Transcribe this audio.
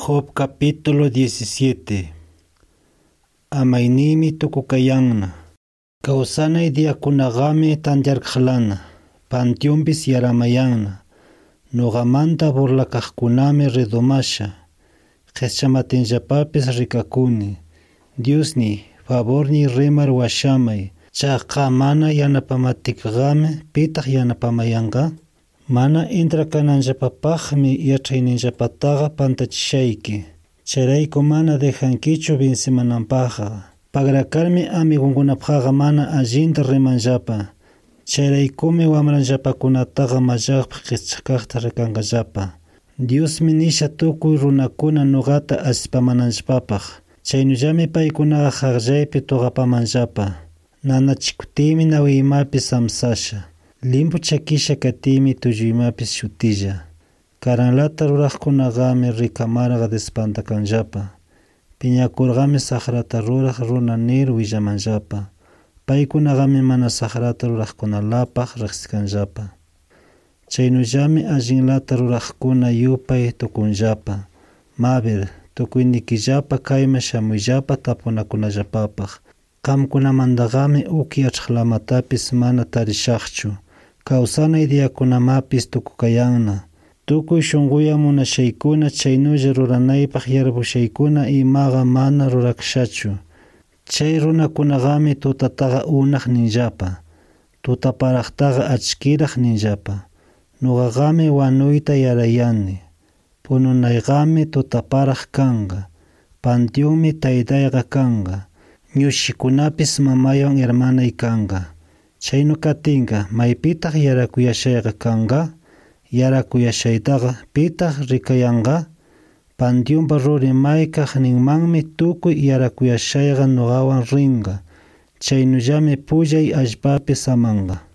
Job capítulo 17. Amaynimi tukukayanna. Kawsanay diakunagami tanjarqlana. Panteonpis yaramayanna. Nuqamanta burlakaqkunami redomasha. Qeschamatinllapapis rikakuni. Diosni, favorni rimar washamay. Chaqa mana yanapamatikqami pitaq yanapamayanqa? Mana intrakananllapapaqmi yachayninllapataqa pantachishayki. Chayrayku mana dejankichu vinsimananpaqqa. Pagrakarmi amigunkunapaqqa mana allinta rimanllapa. Chayraykumi wamranllapakunataqa mallaqpaq qischakaqta rikanqallapa. Diosmi nisha tukuy runakuna nuqata aspamananllapapaq. Chaynullami paykunaqa qaqllaypi tuqapamanllapa. Nanachikutimi nawiymapis samsasha. Limpu chakisha katimi tulluymapis shutilla. Karanlata ruraqkunaqami rikamarqa despantakanllapa. Piñakurqami saqrata ruraq runa nir willamanllapa. Paykunaqami mana saqrata ruraqkunalapaq riqsikanllapa. Chaynullami allinlata ruraqkuna yupay tukunllapa. Mabir, tukuynikillapa kayma shamuyllapa tapunakunallapapaq. Qamkunamantaqami uk yachaqlamatapis mana tarishaqchu. Kawsanay diyakunamapis tukukayanna. Tukuy shunquya munashaykuna chaynulla ruranaypaq yarpushaykuna imaqa mana rurakashachu. Chay runakunaqami tutataqa unaq ninllapa. Tutaparaqtaqa achkiraq ninllapa. Nuqaqami wanuyta yarayani. Pununayqami tutaparaq kanqa. Panteonmi taytayqa kanqa. Ñushikunapis mamawan hermanay kanqa. Chaynu katinqa maypitaq yarakuyashayqa kanqa? Yarakuyashaytaqa pitaq rikayanqa? Panteonpa ruri maykaq ninmanmi tukuy yarakuyashayqa nuqawan rinqa. Chaynullami pullay allpapi samanqa.